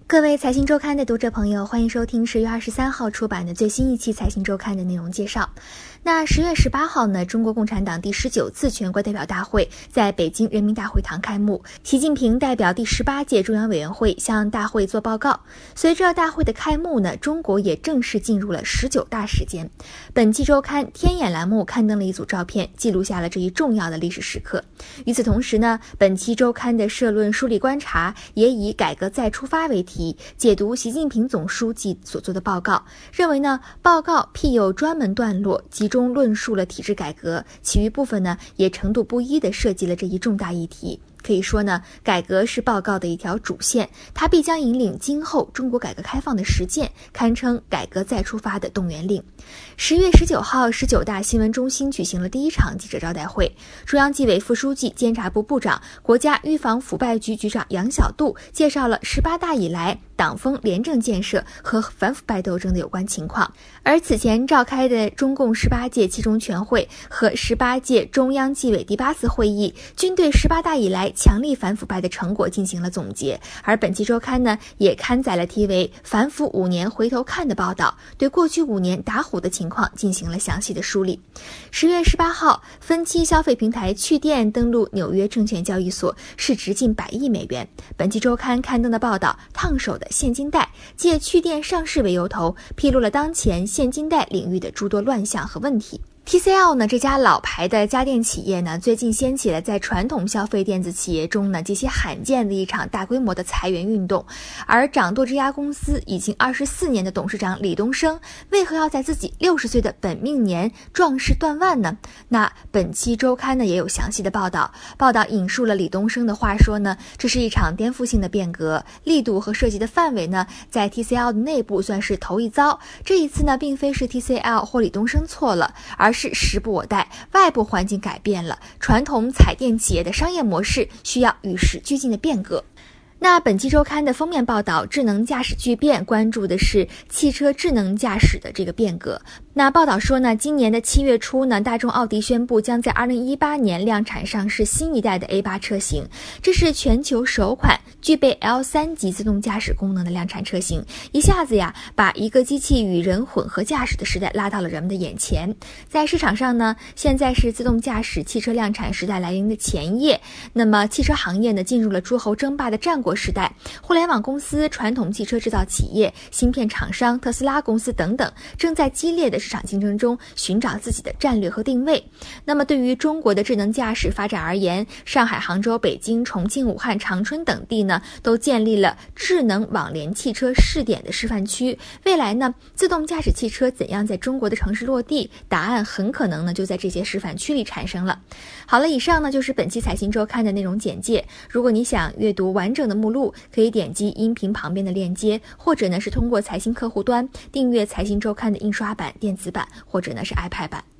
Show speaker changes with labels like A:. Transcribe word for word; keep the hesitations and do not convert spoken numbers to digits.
A: 各位财新周刊的读者朋友，欢迎收听十月二十三号出版的最新一期财新周刊的内容介绍。那十月十八号呢，中国共产党第十九次全国代表大会在北京人民大会堂开幕，习近平代表第十八届中央委员会向大会做报告。随着大会的开幕呢，中国也正式进入了十九大时间。本期周刊天眼栏目刊登了一组照片，记录下了这一重要的历史时刻。与此同时呢，本期周刊的社论梳理观察也以改革再出发为题，解读习近平总书记所做的报告，认为呢，报告辟有专门段落，集中论述了体制改革，其余部分呢，也程度不一地涉及了这一重大议题。可以说呢，改革是报告的一条主线，它必将引领今后中国改革开放的实践，堪称改革再出发的动员令。十月十九号，十九大新闻中心举行了第一场记者招待会，中央纪委副书记、监察部部长、国家预防腐败局局长杨晓渡介绍了十八大以来党风廉政建设和反腐败斗争的有关情况。而此前召开的中共十八届七中全会和十八届中央纪委第八次会议均对十八大以来强力反腐败的成果进行了总结，而本期周刊呢，也刊载了题为反腐五年回头看的报道，对过去五年打虎的情况进行了详细的梳理。十月十八号，分期消费平台趣店登陆纽约证券交易所，市值近百亿美元。本期周刊刊登的报道烫手的现金贷，借趣店上市为由头，披露了当前现金贷领域的诸多乱象和问题。T C L 呢，这家老牌的家电企业呢，最近掀起了在传统消费电子企业中呢极其罕见的一场大规模的裁员运动。而掌舵这家公司已经二十四年的董事长李东生，为何要在自己六十岁的本命年壮士断腕呢？那本期周刊呢也有详细的报道，报道引述了李东生的话说呢，这是一场颠覆性的变革，力度和涉及的范围呢，在 T C L 的内部算是头一遭。这一次呢，并非是 T C L 或李东生错了，而是时不我待，外部环境改变了，传统彩电企业的商业模式需要与时俱进的变革。那本期周刊的封面报道智能驾驶巨变，关注的是汽车智能驾驶的这个变革。那报道说呢，今年的七月初呢，大众奥迪宣布将在二零一八年量产上市新一代的 A 八 车型，这是全球首款具备 L 三 级自动驾驶功能的量产车型，一下子呀，把一个机器与人混合驾驶的时代拉到了人们的眼前。在市场上呢，现在是自动驾驶汽车量产时代来临的前夜，那么汽车行业呢，进入了诸侯争霸的战国时代，互联网公司、传统汽车制造企业、芯片厂商、特斯拉公司等等，正在激烈的市场竞争中寻找自己的战略和定位。那么对于中国的智能驾驶发展而言，上海、杭州、北京、重庆、武汉、长春等地呢，都建立了智能网联汽车试点的示范区。未来呢，自动驾驶汽车怎样在中国的城市落地，答案很可能呢就在这些示范区里产生了。好了，以上呢就是本期财新周刊的内容简介。如果你想阅读完整的目录，可以点击音频旁边的链接，或者呢是通过财新客户端订阅财新周刊的印刷版、电子版，或者呢是 iPad 版。